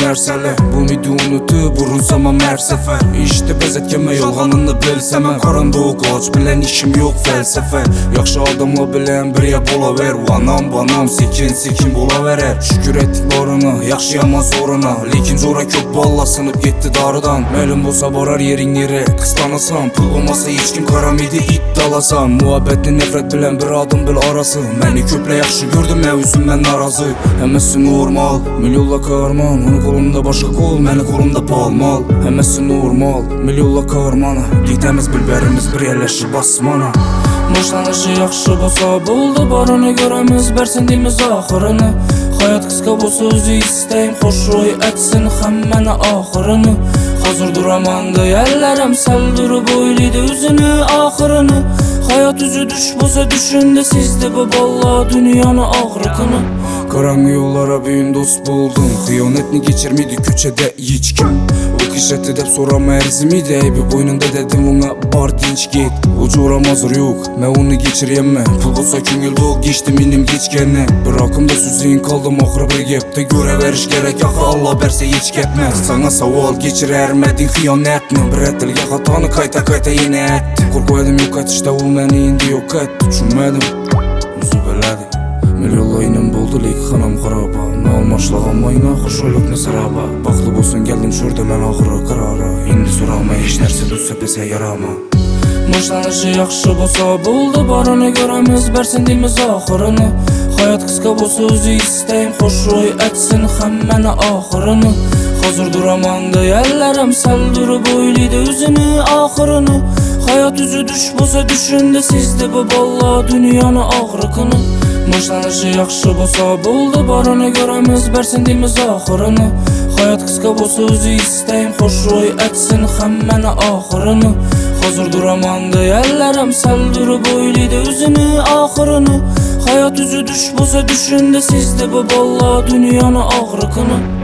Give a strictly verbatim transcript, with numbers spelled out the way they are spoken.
narsalar. Bu umidi unutib urunsam her sefer. İşte bezetkeme yolganını bilsem, karanlık ağaç bilen işim yok felsefe. Yaxşı adamla bilen bir ya bolaver. Vanam banam sekin sekin bolaverer. Şükür ettik barına, yaxşı yaman soruna. Lekin zora köp balla sınıp gitti darıdan. Məlum bolsa borar yerin nere kıstanasan. Pul olmasa hiç kim karam idi it dalasan. Muhabbetli nefret bilen bir adım bil arası. Məni köple yaxşı gördüm ya üzümden narazı. Hemmesi normal, milyonla karman. Onu kolumda başka kol, məni kolumda palmal. Hemmesi normal, milyonla karmana. Gitemiz bilberimiz bir yerleşir basmana. Başlanışı yaxşı bolsa buldu, barını göremiz, bersin deyimiz ahırını. Hayat kıska bolsa özü isteyim, hoş roy etsin hemmene ahırını. Hazır duramandı yerlerim, sel durup oyluydu üzünü ahırını. Hayat üzü düş bolsa düşündü sizde bu balla dünyanın ağrıkını. Karanlı yollara büyün dost buldum. Hıyanetini geçirmedi köçede hiç kim. O kişeti dep sorama erzimiydi. Eybi boynunda dedim ona bar dinç git. Ucuram hazır yok, me onu geçireyemme. Pul bolsa küngül doğuk geçtim inim geçkene. Bırakımda süzeyim kaldım ahır bir gepte. Göre veriş gerek yaxı Allah berse hiç ketmez. Sana saval geçir ermedin hıyanetini. Bir etilge hatanı kayta kayta yine etti. Korku edim yok et işte o meni indi yok etti. Düşünmedim, yüzü beledi. Milyonla inem boldu lek xanam xaraba. Ne almaşlağım mayna, hoş oyluk ne saraba. Baklı bolsun geldim şurada men ahırı karara. Indi sorama hiç nerse düşse pese yarama. Başlanışı yaxşı bolsa buldu, barını göremiz, bersin deyimiz ahırını. Hayat kıska bolsa özü isteyim, hoş roy etsin hemmene ahırını. Hazır duramandı yerlerim, sel durup oyluydu üzünü ahırını. Hayat üzü düş bolsa düşündü sizde bu balla dünyanın ağrıkını. Başlanışı yaxşı bolsa buldu, barını göremiz, bersin deyimiz ahırını. Hayat kıska bolsa özü isteyim, hoş roy etsin hemmene ahırını. Hazır duramandı yerlerim, sel durup oyluydu üzünü ahırını. Hayat üzü düş bolsa düşündü sizde bu balla dünyanın ağrıkını.